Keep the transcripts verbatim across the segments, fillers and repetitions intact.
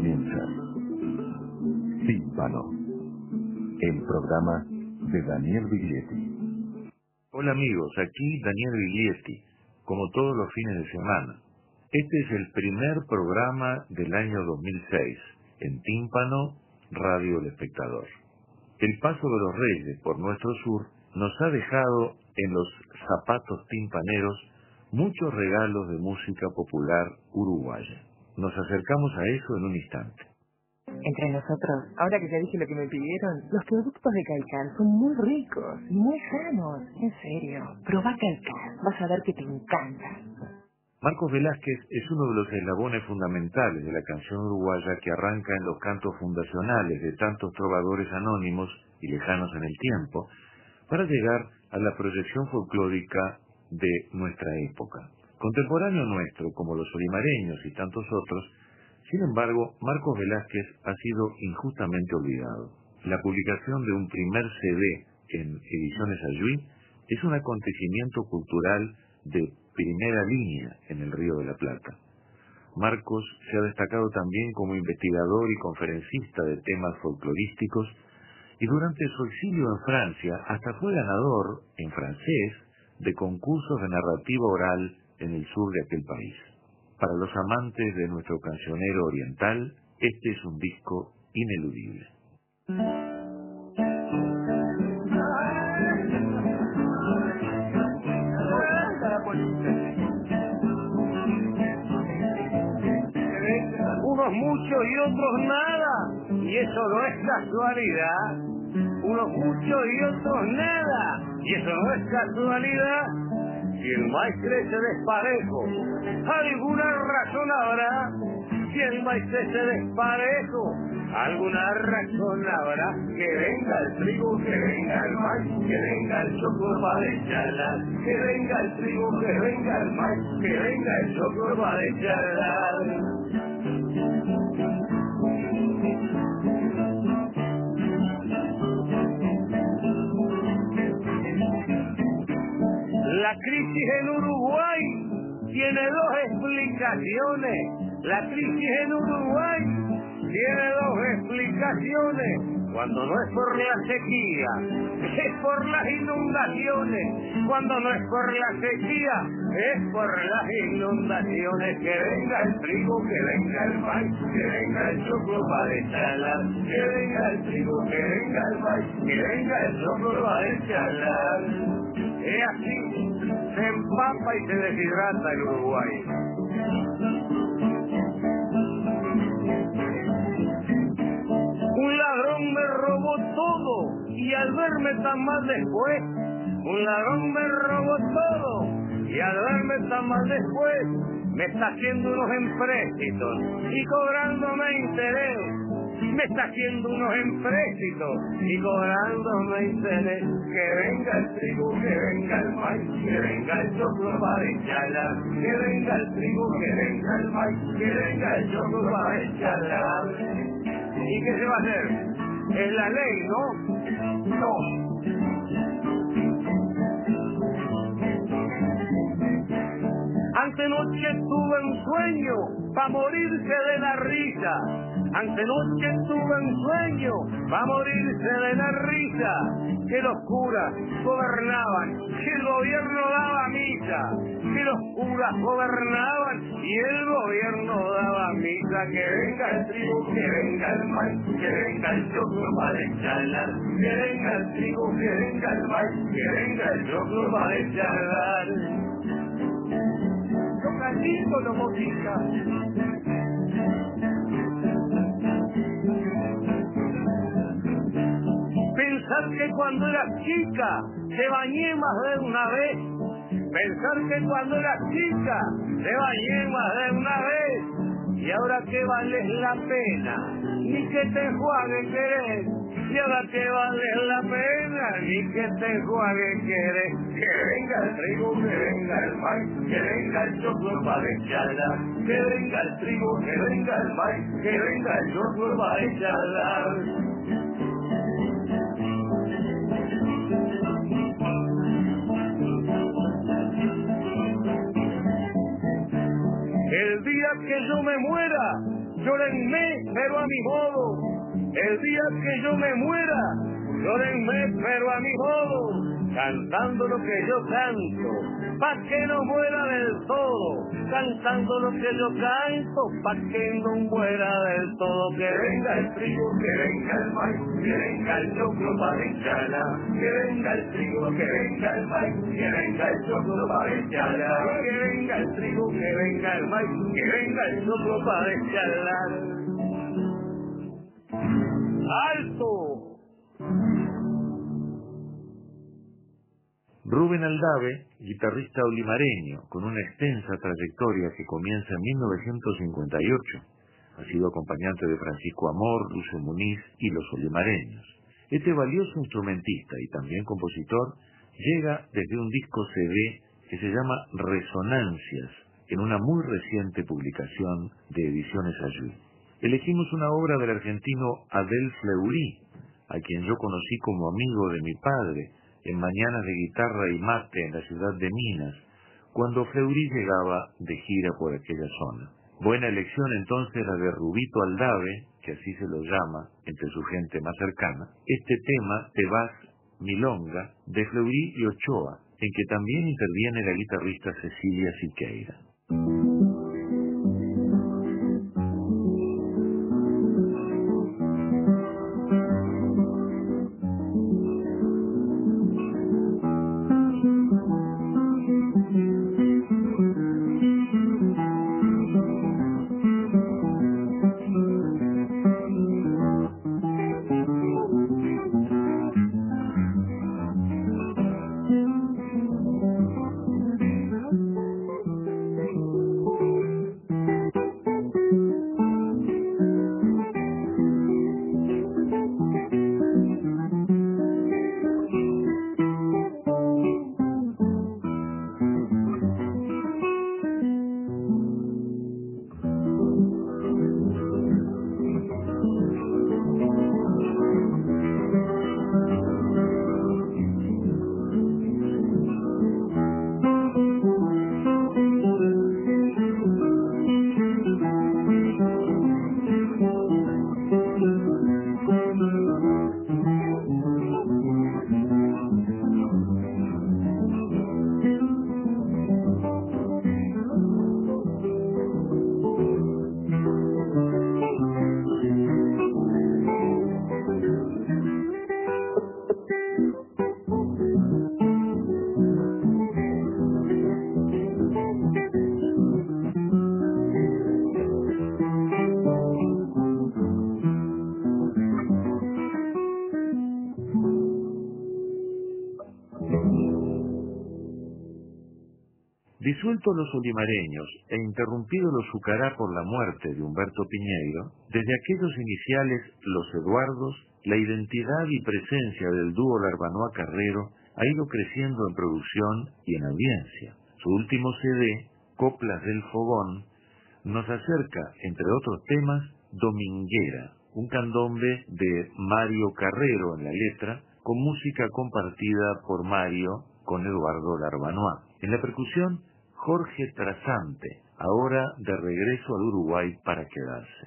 comienza Tímpano, el programa de Daniel Biglietti. Hola amigos, aquí Daniel Biglietti, como todos los fines de semana. Este es el primer programa del año dos mil seis, en Tímpano, Radio El Espectador. El paso de los Reyes por nuestro sur nos ha dejado en los zapatos timpaneros muchos regalos de música popular uruguaya. Nos acercamos a eso en un instante. Entre nosotros, ahora que ya dije lo que me pidieron, los productos de Calcal son muy ricos y muy sanos. En serio, probá Calcal, vas a ver que te encanta. Marcos Velázquez es uno de los eslabones fundamentales de la canción uruguaya que arranca en los cantos fundacionales de tantos trovadores anónimos y lejanos en el tiempo, para llegar a la proyección folclórica de nuestra época. Contemporáneo nuestro, como los olimareños y tantos otros, sin embargo, Marcos Velázquez ha sido injustamente olvidado. La publicación de un primer C D en Ediciones Ayuí es un acontecimiento cultural de primera línea en el Río de la Plata. Marcos se ha destacado también como investigador y conferencista de temas folclorísticos, y durante su exilio en Francia hasta fue ganador, en francés, de concursos de narrativa oral en el sur de aquel país. Para los amantes de nuestro cancionero oriental, este es un disco ineludible. Unos muchos y otros nada, y eso no es casualidad. Unos muchos y otros nada, y eso no es casualidad. Si el maíz crece desparejo, alguna razón habrá. Si el maíz crece desparejo, alguna razón habrá. Que venga el trigo, que venga el maíz, que venga el choclo para echarla. Que venga el trigo, que venga el maíz, que venga el choclo para echarla. La crisis en Uruguay tiene dos explicaciones. La crisis en Uruguay tiene dos explicaciones. Cuando no es por la sequía, es por las inundaciones. Cuando no es por la sequía, es por las inundaciones. Que venga el trigo, que venga el maíz, que venga el choclo para echarla. Que venga el trigo, que venga el maíz, que venga el choclo para echarla. Es así, se empapa y se deshidrata el Uruguay. Un ladrón me robó todo y al verme tan mal después, un ladrón me robó todo y al verme tan mal después, me está haciendo unos empréstitos y cobrándome interés. Me está haciendo unos empréstitos y cobrándome interés. Que venga el trigo, que venga el maíz, que venga el choclo para echarla. Que venga el trigo, que venga el maíz, que venga el choclo para echarla. ¿Y qué se va a hacer? Es la ley, ¿no? No. Antenoche tuve un sueño pa' morirse de la risa. Antenoche tuve un sueño pa' morirse de la risa. Que los curas gobernaban, que el gobierno daba misa. Que los curas gobernaban y el gobierno daba misa. Que venga el trigo, que venga el maíz, que venga el choclo para echarla. Que venga el trigo, que venga el maíz, que venga el choclo para echarla. Toca lindo la música. Pensar que cuando era chica te bañé más de una vez. Pensar que cuando era chica te bañé más de una vez. Y ahora que vales la pena, ni que te juegue querer. Y ahora que vales la pena, ni que te juegue querer. Que venga el trigo, que venga el maíz, que venga el choclo para echarla. Que venga el trigo, que venga el maíz, que venga el choclo para echarla. El día que yo me muera, llórenme, pero a mi modo. El día que yo me muera, llórenme, pero a mi modo. Cantando lo que yo canto, pa' que no muera del todo. Cantando lo que yo canto, pa' que no muera del todo. Que venga el trigo, que venga el maíz, que venga el choclo para echarla. Que venga el trigo, que venga el maíz, que venga el choclo para echarla. Que venga el trigo, que venga el maíz, que venga el choclo para echarla. ¡Alto! Rubén Aldave, guitarrista olimareño, con una extensa trayectoria que comienza en mil novecientos cincuenta y ocho. Ha sido acompañante de Francisco Amor, Lucio Muniz y los olimareños. Este valioso instrumentista y también compositor llega desde un disco C D que se llama Resonancias, en una muy reciente publicación de Ediciones Ayú. Elegimos una obra del argentino Abel Fleury, a quien yo conocí como amigo de mi padre, en mañanas de guitarra y mate en la ciudad de Minas, cuando Fleury llegaba de gira por aquella zona. Buena elección entonces la de Rubito Aldave, que así se lo llama entre su gente más cercana, este tema, Te vas, Milonga, de Fleury y Ochoa, en que también interviene la guitarrista Cecilia Siqueira. Disueltos los olimareños e interrumpido los Zucará por la muerte de Humberto Piñeiro, desde aquellos iniciales Los Eduardos, la identidad y presencia del dúo Larbanois-Carrero ha ido creciendo en producción y en audiencia. Su último C D, Coplas del Fogón, nos acerca, entre otros temas, Dominguera, un candombe de Mario Carrero en la letra, con música compartida por Mario con Eduardo Larbanois. En la percusión, Jorge Trasante, ahora de regreso al Uruguay para quedarse.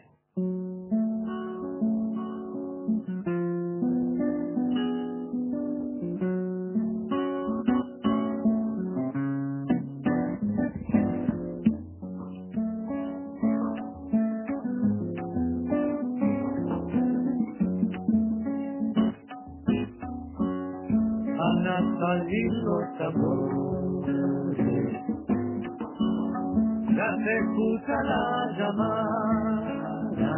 Van a salir los tambores, ya se escucha la llamada,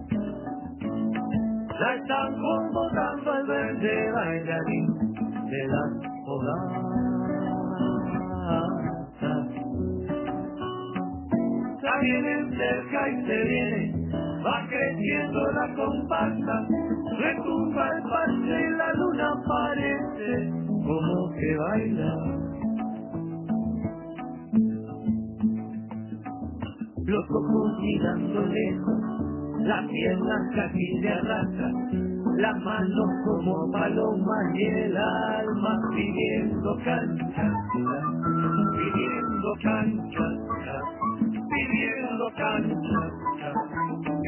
ya están convocando al verde bailarín de las podadas. Ya vienen cerca y se viene, va creciendo la comparsa, retumba el parche y la luna parece como que baila. Los ojos mirando lejos, las piernas casi se arrastran, las manos como palomas y el alma pidiendo cancha, pidiendo cancha, pidiendo cancha,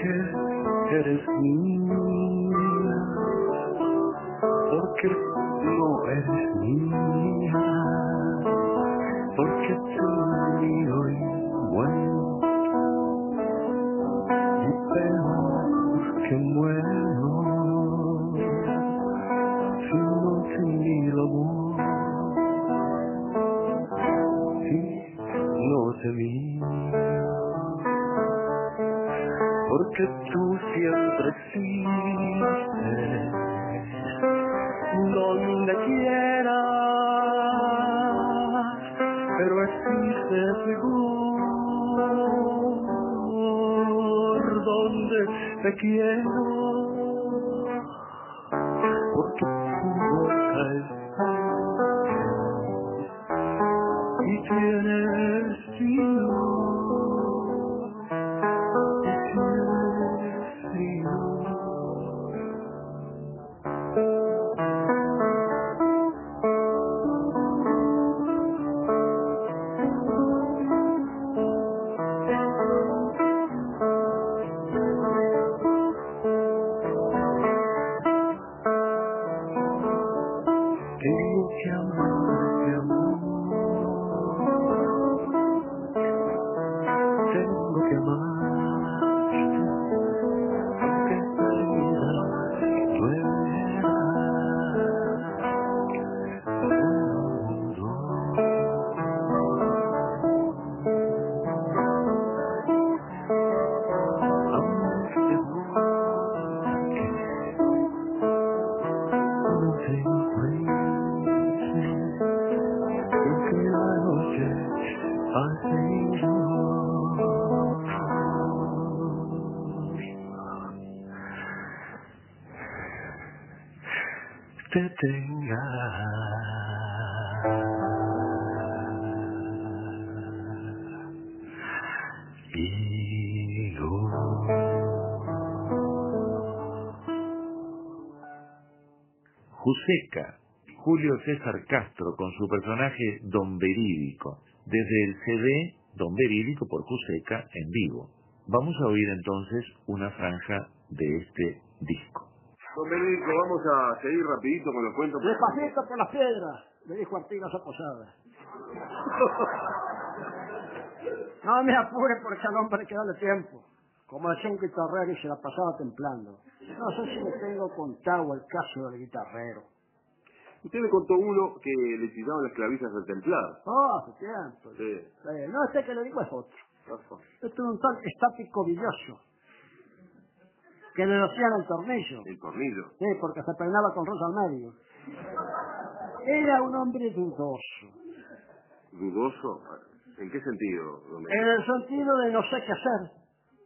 porque eres mía, porque no eres mía, porque tú mío y bueno, y peor que muero, si no te miro amor, si no te miro. Porque tú siempre existes donde quieras, pero existes mejor donde te quiero, porque tu boca es sal y tienes frío. Tengo que amarte, amor, tengo que amarte, aunque esta vida duela. Amarte porque no te encuentres, porque la noche hace llorar. Te tenga y Juseca, Julio César Castro, con su personaje Don Verídico, desde el C D Don Verídico por Juseca en vivo. Vamos a oír entonces una franja de este disco. Don Verídico, vamos a seguir rapidito con los cuentos. Despacito por las piedras, le dijo Artigas a Posada. No me apure porque al hombre hay que darle tiempo. Como decía un guitarrero y se la pasaba templando. No sé si le tengo contado el caso del guitarrero. Usted me contó uno que le tiraban las clavijas al templado. Oh, hace tiempo. Sí. Eh, no, este que le digo es otro. Ojo. Este es un tal estático villoso que le hacían el tornillo. El tornillo. Sí, porque se peinaba con rosa al medio. Era un hombre dudoso. ¿Dudoso? ¿En qué sentido, don Verídico? En el sentido de no sé qué hacer.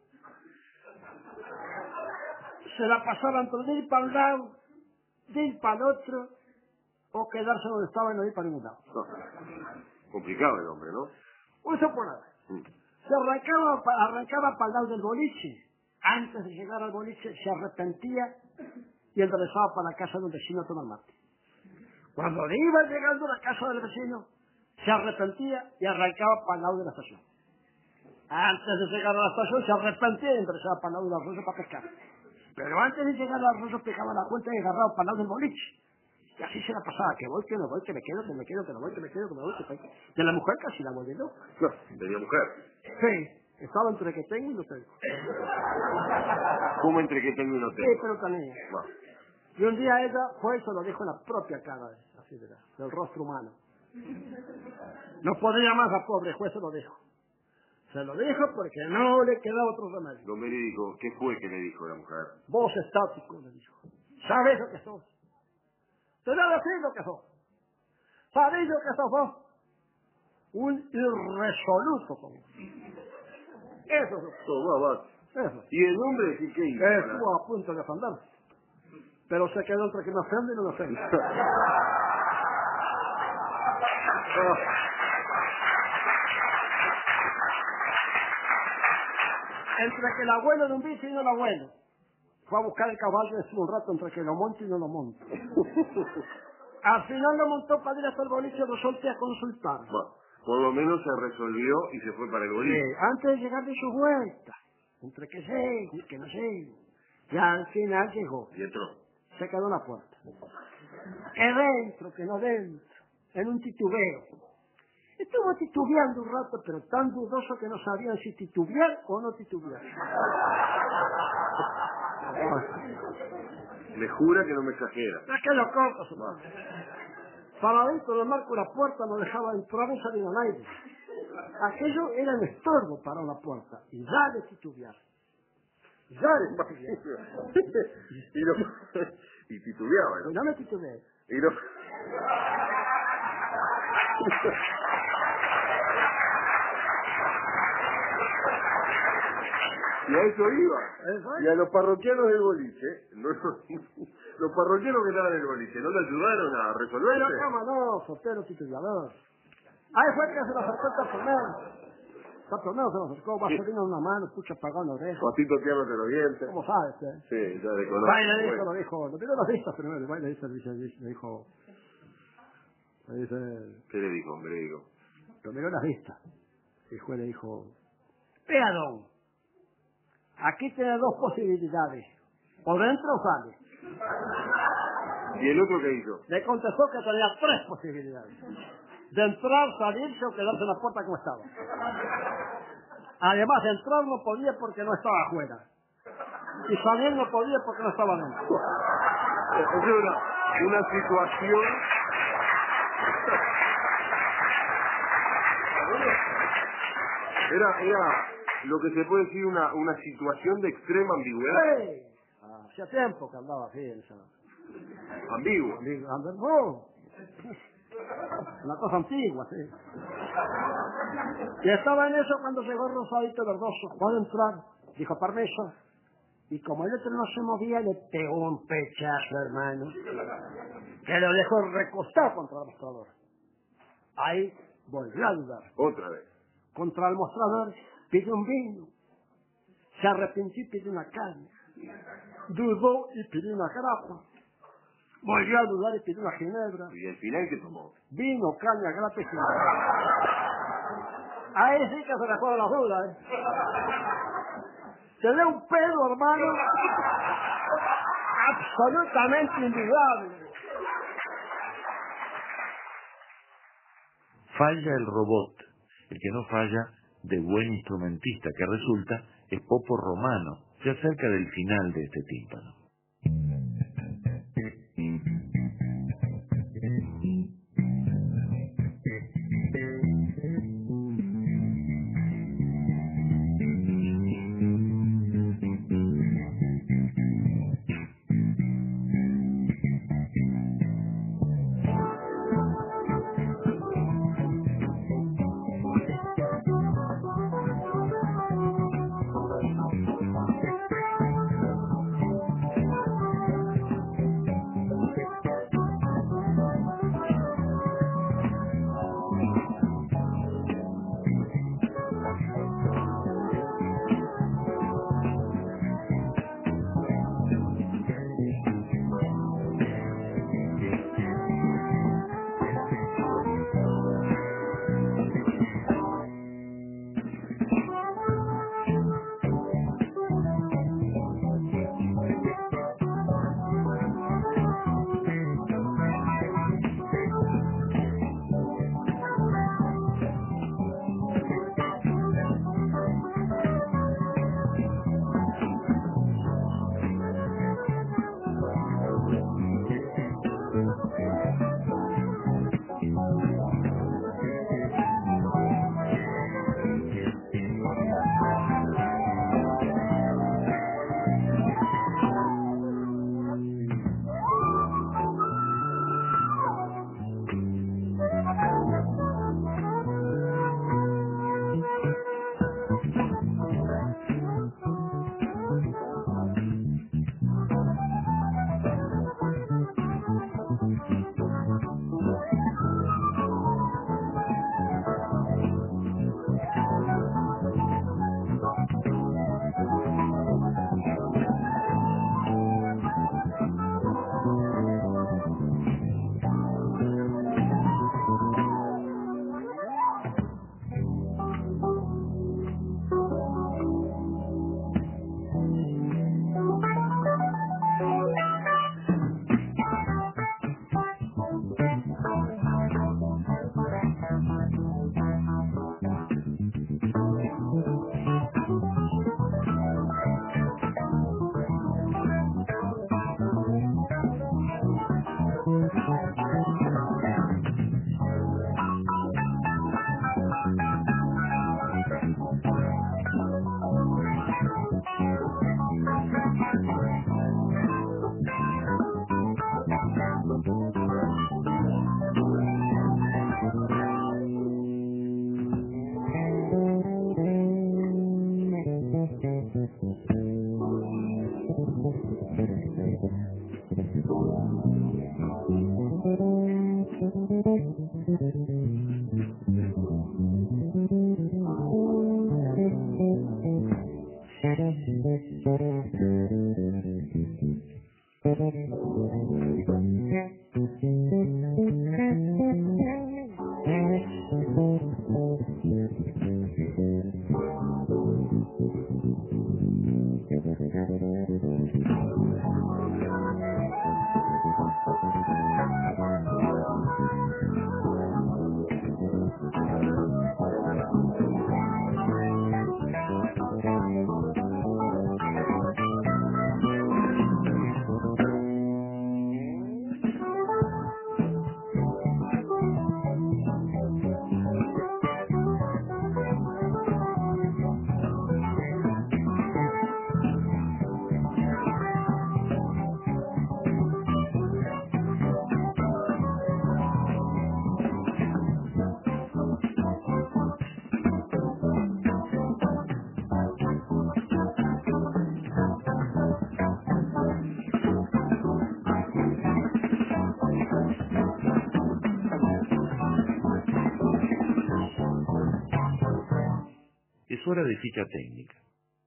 Se la pasaban por de ir para un lado, de ir para el otro, o quedarse donde estaba y no ir para ningún lado. No. Complicado el hombre, ¿no? Eso por nada. Mm. Se arrancaba, pa- arrancaba para el lado del boliche. Antes de llegar al boliche se arrepentía y enderezaba para la casa del vecino a tomar mate. Cuando iba llegando a la casa del vecino, se arrepentía y arrancaba para el lado de la estación. Antes de llegar a la estación se arrepentía y enderezaba para el lado del arroyo para pescar. Pero antes de llegar al arroyo pegaba la cuenta y agarraba para el lado del boliche. Y así se la pasaba, que voy, que no voy, que me quedo, que me quedo, que no voy, que me quedo, que me voy, que me quedo. De la mujer casi la volví loca. No, tenía mujer. Sí, estaba entre que tengo y no tengo. ¿Cómo entre que tengo y no Sí, tengo? pero también. Bueno, Y un día ella fue y se lo dijo en la propia cara, así de la- del rostro humano. No podía más la pobre juez, se lo dijo. Se lo dijo porque no le quedaba otro remedio. don Verídico, ¿qué fue que le dijo la mujer? Vos estático, le dijo. ¿Sabes lo que sos? Te voy a decir lo que sos. ¿Sabéis lo que sos vos? Un irresoluto. Como. Eso es. Toma, va. Eso. ¿Y el hombre qué, qué hizo? Estuvo a punto de ofenderse. Pero se quedó entre que me ofende y no me ofende. Entre que el abuelo de un bicho y no el abuelo. Fue a buscar el caballo y estuvo un rato entre que lo monte y no lo monte. Al final lo montó para ir hasta el boliche y resolté a consultar. Bueno, por lo menos se resolvió y se fue para el boliche. Sí, antes de llegar de su vuelta, entre que llego y que no llego. Y al final llegó. Y entró. Se quedó en la puerta. Que dentro, que no dentro. En un titubeo. Estuvo titubeando un rato, pero tan dudoso que no sabían si titubear o no titubear. Me jura que no me exagera. Es que lo corto, su madre. Para adentro del marco de la puerta no dejaba entrar ni salir al aire. Aquello era un estorbo para una puerta. Y ya de titubear. Ya de titubear. y, lo, y titubeaba, ¿no? Y no me titubeé. Y lo... Y a eso iba. Exacto. Y a los parroquianos del boliche, no, los parroquianos que estaban en el boliche, ¿no le ayudaron a resolver? Pero cómo no, soltero titubeador. Ahí fue que se lo acercó el taponero. El taponero se lo acercó, va Sí. saliendo una mano, pucha apagado en la oreja. Patito tirándote los dientes. ¿Cómo sabes, eh? Sí, ya le conozco. Baile dijo, Bueno. lo dijo, lo tiró las vistas primero, el baile dice, dice, dice, le dijo, le dice, ¿Qué le dijo, hombre? Le digo. lo miró las vistas. Y el juez le dijo, vea don, aquí tiene dos posibilidades, o dentro o sale. ¿Y el otro qué hizo? Le contestó que tenía tres posibilidades. De entrar, salirse o quedarse en la puerta como estaba. Además, de entrar no podía porque no estaba afuera. Y salir no podía porque no estaba dentro. Es una, una situación... Era, era lo que se puede decir una, una situación de extrema ambigüedad. Sí. Hacía tiempo que andaba así en esa... Ambiguo. No. Una cosa antigua, sí. Y estaba en eso cuando llegó Rosadito Verdoso. ¿Puedo entrar? Dijo, permiso. Y como el otro no se movía, le pegó un pechazo, hermano, que lo dejó recostado contra el mostrador. Ahí volvió a dudar. Otra vez. Contra el mostrador pidió un vino. Se arrepintió y pidió una carne. Dudó y pidió una grapa. Volvió a dudar y pidió una ginebra. Y al final, ¿qué tomó? Vino, caña, grapa y ginebra. Ahí sí que se dejó de la duda, ¿eh? Se dio un pedo, hermano, absolutamente indudable. Falla el robot. El que no falla, de buen instrumentista que resulta, es Popo Romano. Se acerca del final de este tímpano. Es hora de ficha técnica.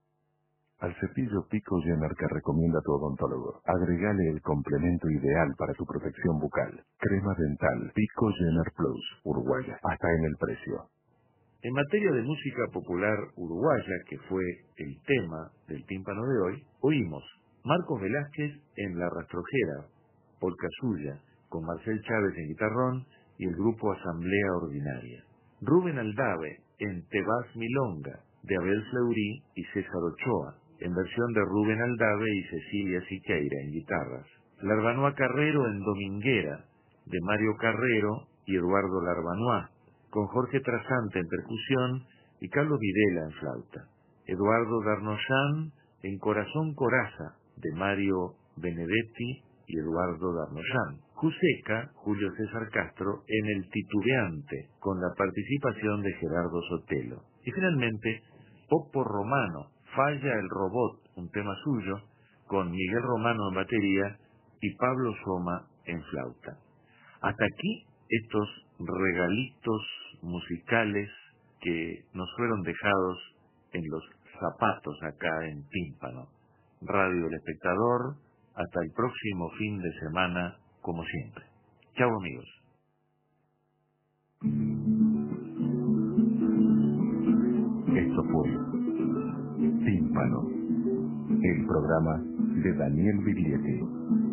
Al cepillo Pico Jenner que recomienda tu odontólogo, agregale el complemento ideal para tu protección bucal. Crema dental Pico Jenner Plus, uruguaya, hasta en el precio. En materia de música popular uruguaya, que fue el tema del tímpano de hoy, oímos Marcos Velázquez en La Rastrojera, polca suya, con Marcel Chávez en guitarrón y el grupo Asamblea Ordinaria. Rubén Aldave en Te vas Milonga, de Abel Fleury y César Ochoa, en versión de Rubén Aldave y Cecilia Siqueira en guitarras. Larbanois Carrero en Dominguera, de Mario Carrero y Eduardo Larbanois, con Jorge Trasante en percusión y Carlos Videla en flauta. Eduardo Darnoyan en Corazón Coraza, de Mario Benedetti y Eduardo Darnoyan. Juseca, Julio César Castro, en El Titubeante, con la participación de Gerardo Sotelo. Y finalmente, Popo Romano, Falla el Robot, un tema suyo, con Miguel Romano en batería y Pablo Soma en flauta. Hasta aquí estos regalitos musicales que nos fueron dejados en los zapatos acá en Tímpano. Radio El Espectador, hasta el próximo fin de semana, como siempre. Chao, amigos. Esto fue Tímpano, el programa de Daniel Biglietti.